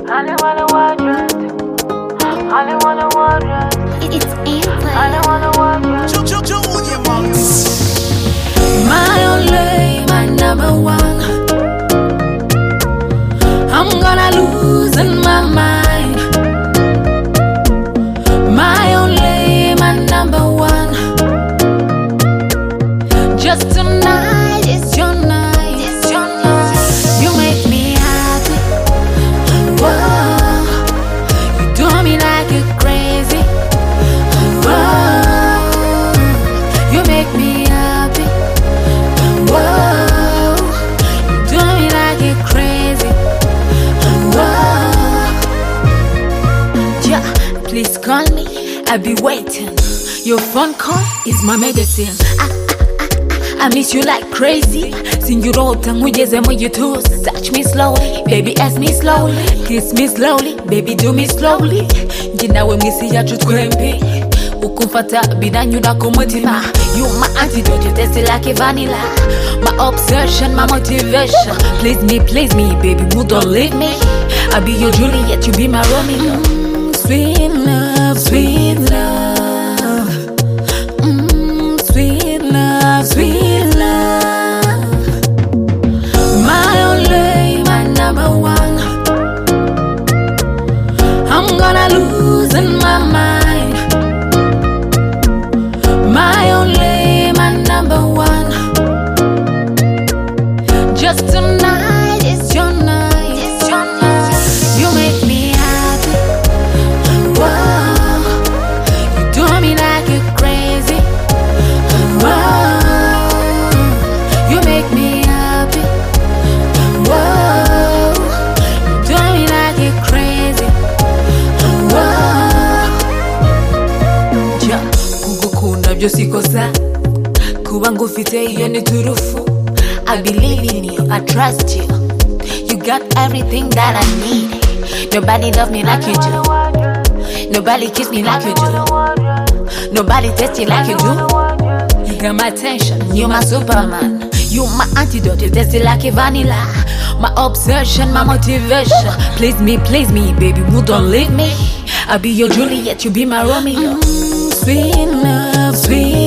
Only wanna wondrous. Only wanna wondrous. It's Amber. Only wanna wondrous. My only, my number one. I'm gonna lose in my mind. My only, my number one. Just tonight, it's your night. It's your night. You make me happy. Whoa, you do me like you're crazy. Whoa, you make me happy. Whoa, you do me like you're crazy. Whoa, yeah, please call me. I'll be waiting. Your phone call is my medicine. I miss you like crazy. Sing you wrote and we just you toes. Touch me slowly, baby, ask me slowly. Kiss me slowly, baby, do me slowly. Jina we misi ya chukwembe. Ukumfata binanyuda kumutima. You my antidote, you taste it like a vanilla. My obsession, my motivation. Please me, baby, move, don't leave me. I'll be your Juliet, you be my Romeo. Sweet love, sweet love. Sweet love, sweet love. My only, my number one. I'm gonna lose in my mind. My only, my number one. Just tonight, it's your night. It's your night. You make me happy. Whoa, you do me like you're crazy. Whoa, you make me happy. Whoa, you do me like you're crazy. Whoa, ja, kugukunda byo sikosa. Kuba ngufite iyo ni turufu. I believe in you, I trust you. You got everything that I need. Nobody love me like you do. Nobody kiss me like you do. Nobody taste you like you do. You got my attention, you my Superman. You my antidote, you taste it like a vanilla. My obsession, my motivation. Please me, baby, move, don't leave me. I'll be your Juliet, you be my Romeo. Sweet love, sweet